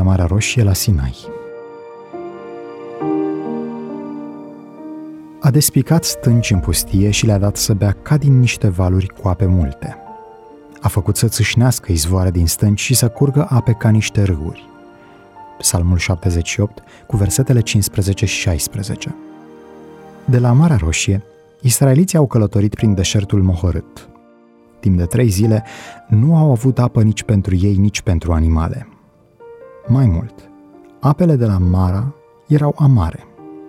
la Marea Roșie la Sinai. A despicat stânci în pustie și le-a dat să bea ca din niște valuri cu ape multe. A făcut să țâșnească izvoare din stânci și să curgă ape ca niște râuri. Psalmul 78, cu versetele 15 și 16. De la Marea Roșie, israeliții au călătorit prin deșertul mohorât. Timp de 3 zile nu au avut apă nici pentru ei, nici pentru animale. Mai mult, apele de la Mara erau amare.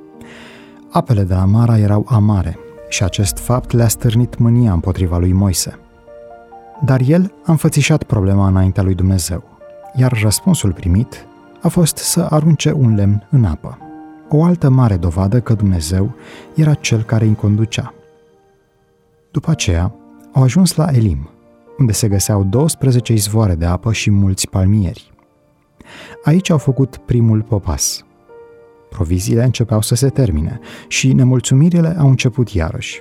Apele de la Mara erau amare și acest fapt le-a stârnit mânia împotriva lui Moise. Dar el a înfățișat problema înaintea lui Dumnezeu, iar răspunsul primit a fost să arunce un lemn în apă. O altă mare dovadă că Dumnezeu era cel care îi conducea. După aceea, au ajuns la Elim, unde se găseau 12 izvoare de apă și mulți palmieri. Aici au făcut primul popas. Proviziile începeau să se termine și nemulțumirile au început iarăși.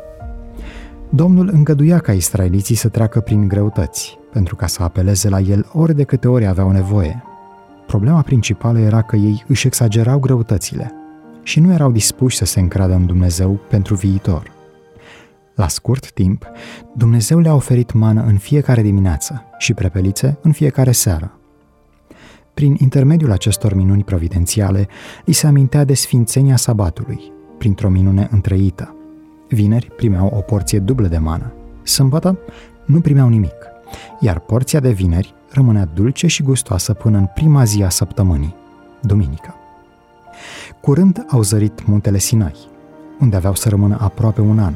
Domnul îngăduia ca israeliții să treacă prin greutăți, pentru ca să apeleze la el ori de câte ori aveau nevoie. Problema principală era că ei își exagerau greutățile și nu erau dispuși să se încreadă în Dumnezeu pentru viitor. La scurt timp, Dumnezeu le-a oferit mană în fiecare dimineață și prepelițe în fiecare seară. Prin intermediul acestor minuni providențiale, li se amintea de sfințenia sabatului, printr-o minune întrăită. Vineri primeau o porție dublă de mană, sâmbătă nu primeau nimic, iar porția de vineri rămânea dulce și gustoasă până în prima zi a săptămânii, duminica. Curând au zărit muntele Sinai, unde aveau să rămână aproape un an.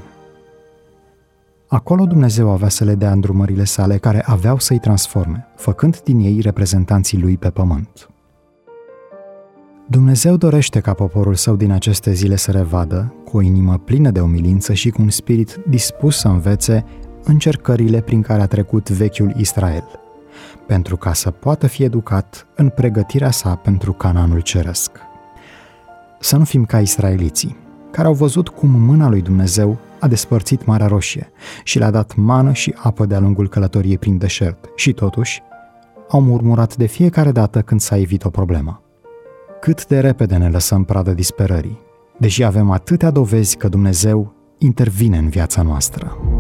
Acolo Dumnezeu avea să le dea îndrumările sale care aveau să-i transforme, făcând din ei reprezentanții lui pe pământ. Dumnezeu dorește ca poporul său din aceste zile să revadă, cu o inimă plină de umilință și cu un spirit dispus să învețe încercările prin care a trecut vechiul Israel, pentru ca să poată fi educat în pregătirea sa pentru Canaanul ceresc. Să nu fim ca israeliții, care au văzut cum mâna lui Dumnezeu a despărțit Marea Roșie și le-a dat mană și apă de-a lungul călătoriei prin deșert și totuși au murmurat de fiecare dată când s-a evit o problemă. Cât de repede ne lăsăm pradă disperării, deși avem atâtea dovezi că Dumnezeu intervine în viața noastră.